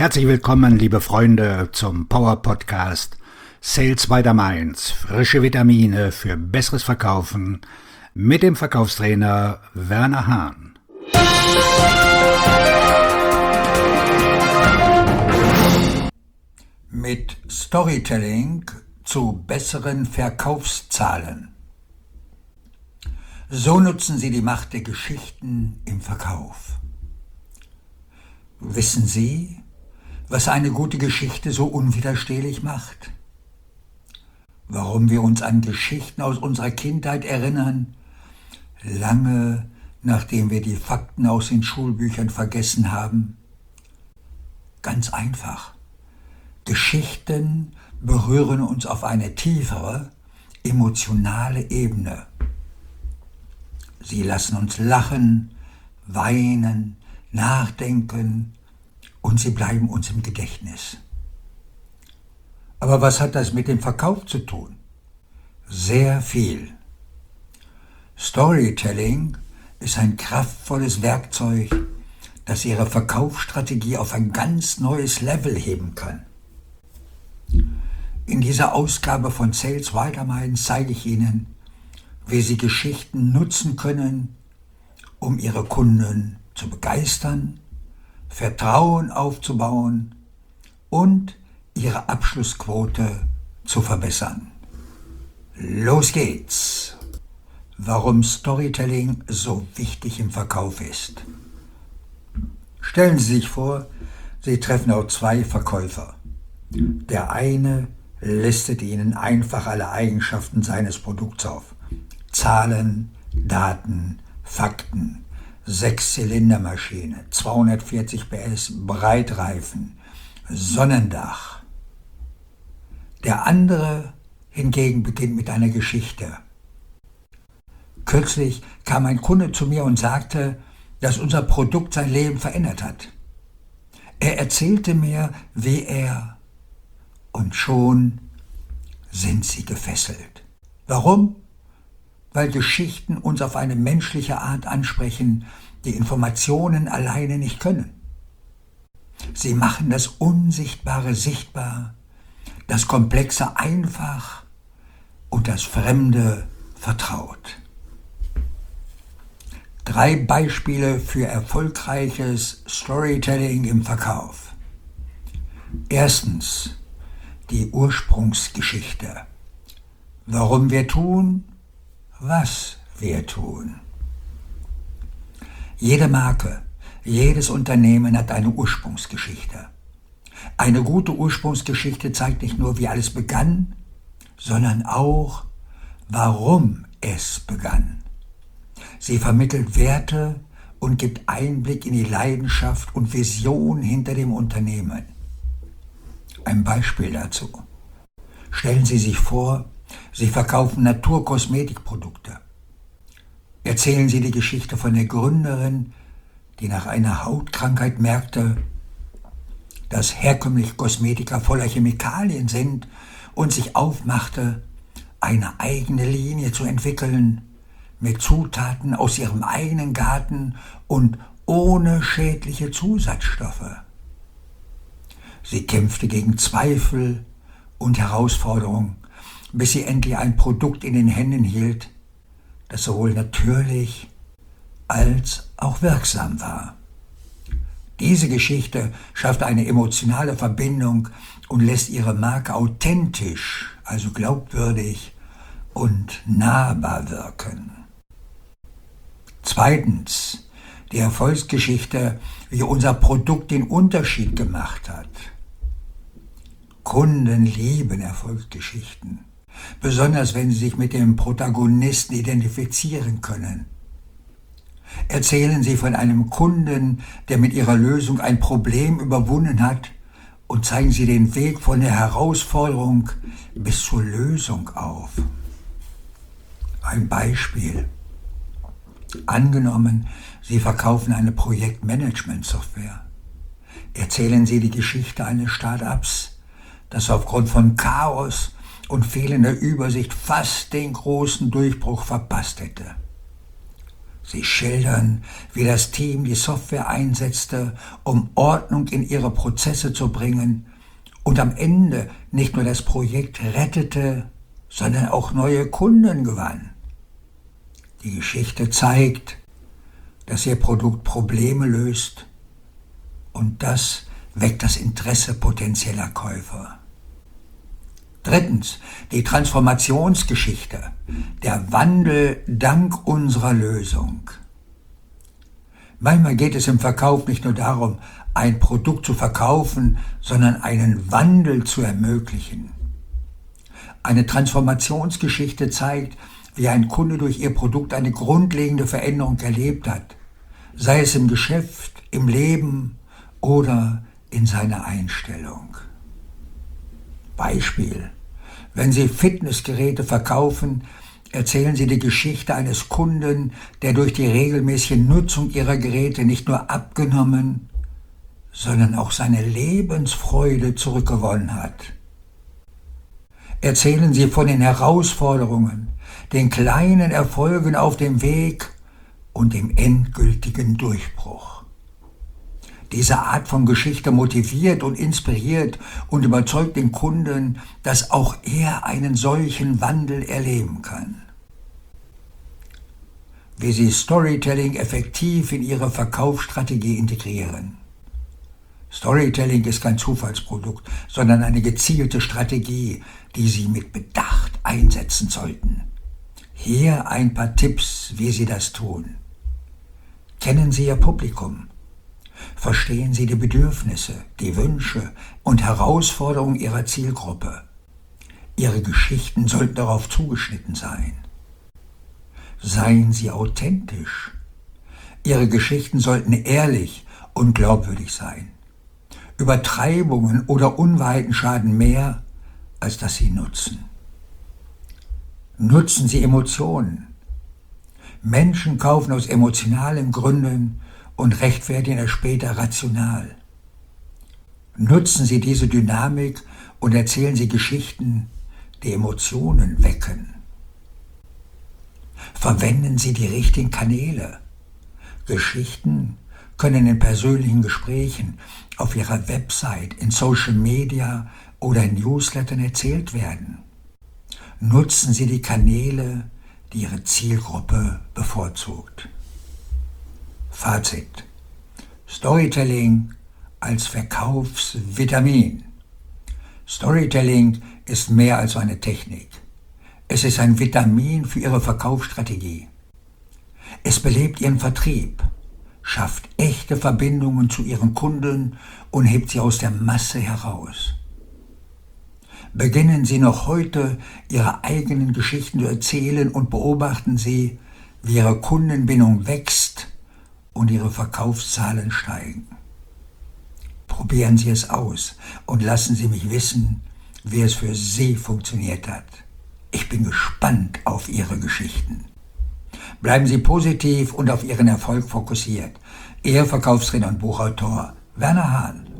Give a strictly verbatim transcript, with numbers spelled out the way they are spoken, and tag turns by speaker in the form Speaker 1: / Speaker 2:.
Speaker 1: Herzlich willkommen, liebe Freunde, zum Power Podcast Sales by the Mainz. Frische Vitamine für besseres Verkaufen mit dem Verkaufstrainer Werner Hahn.
Speaker 2: Mit Storytelling zu besseren Verkaufszahlen. So nutzen Sie die Macht der Geschichten im Verkauf. Wissen Sie, was eine gute Geschichte so unwiderstehlich macht? Warum wir uns an Geschichten aus unserer Kindheit erinnern, lange nachdem wir die Fakten aus den Schulbüchern vergessen haben? Ganz einfach. Geschichten berühren uns auf eine tiefere, emotionale Ebene. Sie lassen uns lachen, weinen, nachdenken und sie bleiben uns im Gedächtnis. Aber was hat das mit dem Verkauf zu tun? Sehr viel. Storytelling ist ein kraftvolles Werkzeug, das Ihre Verkaufsstrategie auf ein ganz neues Level heben kann. In dieser Ausgabe von Sales by the Mainz zeige ich Ihnen, wie Sie Geschichten nutzen können, um Ihre Kunden zu begeistern, Vertrauen aufzubauen und Ihre Abschlussquote zu verbessern. Los geht's! Warum Storytelling so wichtig im Verkauf ist. Stellen Sie sich vor, Sie treffen auf zwei Verkäufer. Der eine listet Ihnen einfach alle Eigenschaften seines Produkts auf. Zahlen, Daten, Fakten. Sechszylindermaschine, zweihundertvierzig P S, Breitreifen, Sonnendach. Der andere hingegen beginnt mit einer Geschichte. Kürzlich kam ein Kunde zu mir und sagte, dass unser Produkt sein Leben verändert hat. Er erzählte mir, wie er, und schon sind Sie gefesselt. Warum? Weil Geschichten uns auf eine menschliche Art ansprechen, die Informationen alleine nicht können. Sie machen das Unsichtbare sichtbar, das Komplexe einfach und das Fremde vertraut. Drei Beispiele für erfolgreiches Storytelling im Verkauf. Erstens, die Ursprungsgeschichte. Warum wir tun, was wir tun. Jede Marke, jedes Unternehmen hat eine Ursprungsgeschichte. Eine gute Ursprungsgeschichte zeigt nicht nur, wie alles begann, sondern auch, warum es begann. Sie vermittelt Werte und gibt Einblick in die Leidenschaft und Vision hinter dem Unternehmen. Ein Beispiel dazu. Stellen Sie sich vor, Sie verkaufen Naturkosmetikprodukte. Erzählen Sie die Geschichte von der Gründerin, die nach einer Hautkrankheit merkte, dass herkömmliche Kosmetika voller Chemikalien sind und sich aufmachte, eine eigene Linie zu entwickeln mit Zutaten aus ihrem eigenen Garten und ohne schädliche Zusatzstoffe. Sie kämpfte gegen Zweifel und Herausforderungen, bis sie endlich ein Produkt in den Händen hielt, das sowohl natürlich als auch wirksam war. Diese Geschichte schafft eine emotionale Verbindung und lässt ihre Marke authentisch, also glaubwürdig und nahbar wirken. Zweitens, die Erfolgsgeschichte, wie unser Produkt den Unterschied gemacht hat. Kunden lieben Erfolgsgeschichten. Besonders wenn Sie sich mit dem Protagonisten identifizieren können. Erzählen Sie von einem Kunden, der mit Ihrer Lösung ein Problem überwunden hat, und zeigen Sie den Weg von der Herausforderung bis zur Lösung auf. Ein Beispiel. Angenommen, Sie verkaufen eine Projektmanagement-Software. Erzählen Sie die Geschichte eines Start-ups, das aufgrund von Chaos und fehlender Übersicht fast den großen Durchbruch verpasst hätte. Sie schildern, wie das Team die Software einsetzte, um Ordnung in ihre Prozesse zu bringen und am Ende nicht nur das Projekt rettete, sondern auch neue Kunden gewann. Die Geschichte zeigt, dass ihr Produkt Probleme löst, und das weckt das Interesse potenzieller Käufer. Drittens, die Transformationsgeschichte, der Wandel dank unserer Lösung. Manchmal geht es im Verkauf nicht nur darum, ein Produkt zu verkaufen, sondern einen Wandel zu ermöglichen. Eine Transformationsgeschichte zeigt, wie ein Kunde durch ihr Produkt eine grundlegende Veränderung erlebt hat, sei es im Geschäft, im Leben oder in seiner Einstellung. Beispiel: Wenn Sie Fitnessgeräte verkaufen, erzählen Sie die Geschichte eines Kunden, der durch die regelmäßige Nutzung Ihrer Geräte nicht nur abgenommen, sondern auch seine Lebensfreude zurückgewonnen hat. Erzählen Sie von den Herausforderungen, den kleinen Erfolgen auf dem Weg und dem endgültigen Durchbruch. Diese Art von Geschichte motiviert und inspiriert und überzeugt den Kunden, dass auch er einen solchen Wandel erleben kann. Wie Sie Storytelling effektiv in Ihre Verkaufsstrategie integrieren. Storytelling ist kein Zufallsprodukt, sondern eine gezielte Strategie, die Sie mit Bedacht einsetzen sollten. Hier ein paar Tipps, wie Sie das tun. Kennen Sie Ihr Publikum? Verstehen Sie die Bedürfnisse, die Wünsche und Herausforderungen Ihrer Zielgruppe. Ihre Geschichten sollten darauf zugeschnitten sein. Seien Sie authentisch. Ihre Geschichten sollten ehrlich und glaubwürdig sein. Übertreibungen oder Unwahrheiten schaden mehr, als dass sie nutzen. Nutzen Sie Emotionen. Menschen kaufen aus emotionalen Gründen und rechtfertigen es später rational. Nutzen Sie diese Dynamik und erzählen Sie Geschichten, die Emotionen wecken. Verwenden Sie die richtigen Kanäle. Geschichten können in persönlichen Gesprächen, auf Ihrer Website, in Social Media oder in Newslettern erzählt werden. Nutzen Sie die Kanäle, die Ihre Zielgruppe bevorzugt. Fazit: Storytelling als Verkaufsvitamin. Storytelling ist mehr als eine Technik. Es ist ein Vitamin für Ihre Verkaufsstrategie. Es belebt Ihren Vertrieb, schafft echte Verbindungen zu Ihren Kunden und hebt sie aus der Masse heraus. Beginnen Sie noch heute, Ihre eigenen Geschichten zu erzählen und beobachten Sie, wie Ihre Kundenbindung wächst und Ihre Verkaufszahlen steigen. Probieren Sie es aus und lassen Sie mich wissen, wie es für Sie funktioniert hat. Ich bin gespannt auf Ihre Geschichten. Bleiben Sie positiv und auf Ihren Erfolg fokussiert. Ihr Verkaufstrainer und Buchautor Werner Hahn.